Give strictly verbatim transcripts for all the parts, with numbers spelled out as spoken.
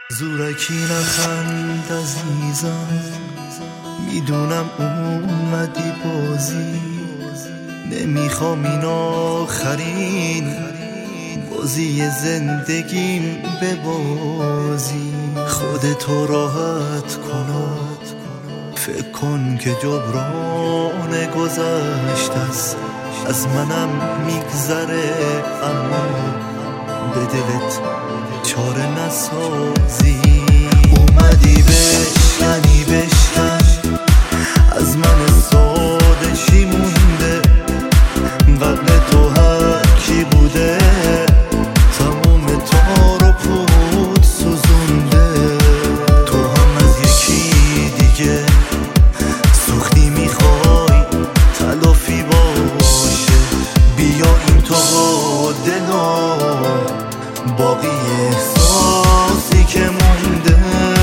زورکی نخند عزیزم، میدونم اومدی بازی، نمیخوام این آخرین بازی زندگیم ببازی. خودتو راحت کن، فکر کن که جبران گذشته است از منم میگذره، اما به دلت چاره نسازی. اومدی بشکنی بشکن، از من ساده چی مونده؟ قبل تو هر کی بوده تموم تار و پود سوزونده. تو هم از یکی دیگه سوختی، میخوای تلافی باشه. بیا این تو دلا باقی احساسی که مونده.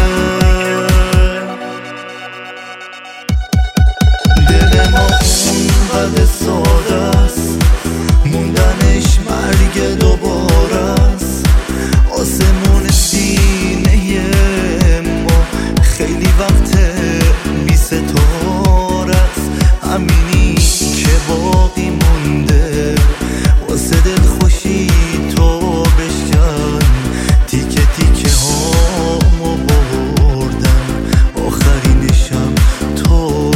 دل ما اونقدر ساده است، موندنش مرگ دوباره است. آسمون سینه ما خیلی وقت بی ستاره است، همینی که باقی مونده. واسه دل خوشی تو بشکن، تیکه تیکه هامو بردم، آخرینشم تو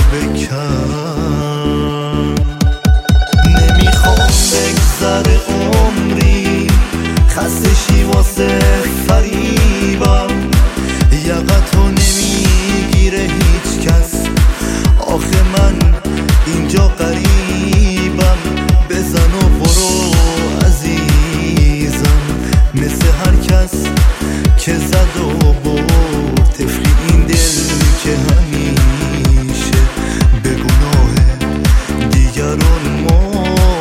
بکن. نمیخوام بگذره عمری خستشی واسه فریبم، یقتو نمیگیره هیچ کس، آخه من اینجا قریبم. بزن و برو عزیزم، مثل هر کس که زد و برد. طفلی این دل که همیشه به گناه دیگران مرد.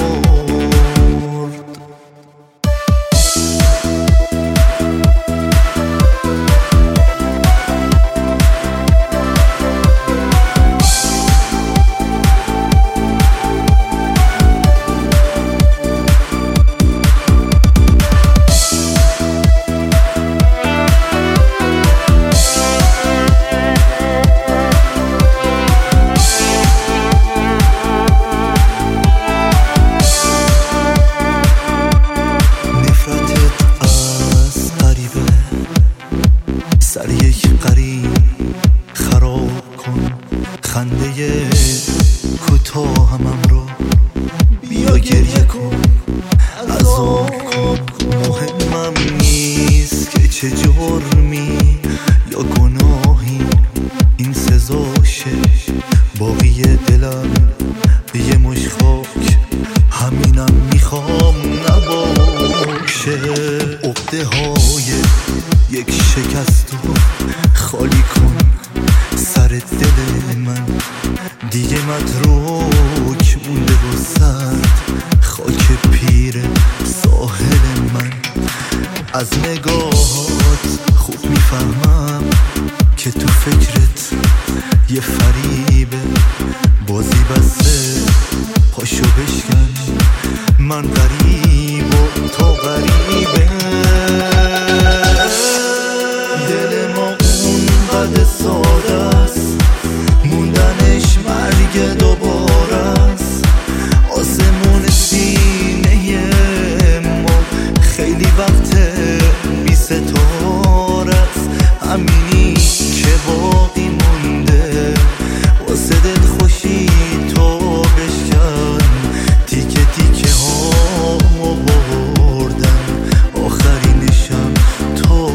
سر یک قریب خراب کن، خنده کوتاه همم رو بیا گریه کن، عذاب کن. مهمم نیست که چه جرمی یا گناهی این سزاشه. باقی دلم یه مش خاک، همینم میخوام نباشه. عقده های یک شکست رو خالی کن سر دل من، دیگه متروک مونده و سرد خاک پیر ساحل من. از نگاهات خوب میفهمم که تو فکرت یه فریبه، بازی بسته پاشو بشکن. من غریب و تو غریبه، دل ما اونقدر ساده است، موندنش مرگ دوباره است. آسمون سینه ما خیلی وقت بی ستاره است، همینی که باقی مونده. واسه دل خوشی تو بشکن، تیکه تیکه هامو بردم، آخرینشم تو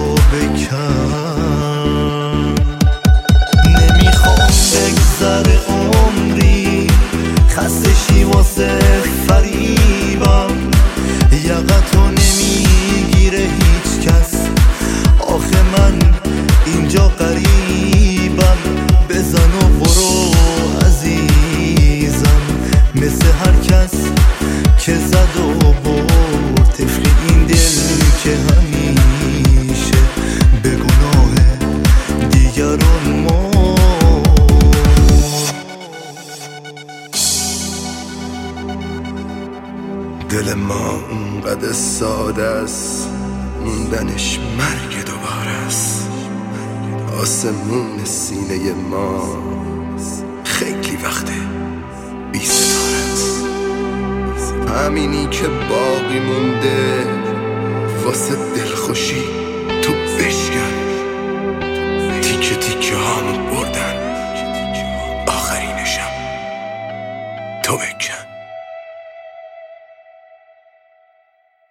بکن. نمیخوام بگذره عمری خستشی واسه فریبم، یقتو نمیگیره هیچ کس، آخه من اینجا قریبم. بزن و برو عزیزم، مثل هر کس که زد و برد. طفلی این دل که همیشه به گناه دیگران مرد. دل ما اونقدر ساده است، موندنش مرگ دوباره است. آسمون سینه ما خیلی وقته بی ستاره است، همینی که باقی مونده واسه دلخوشی تو بشکن.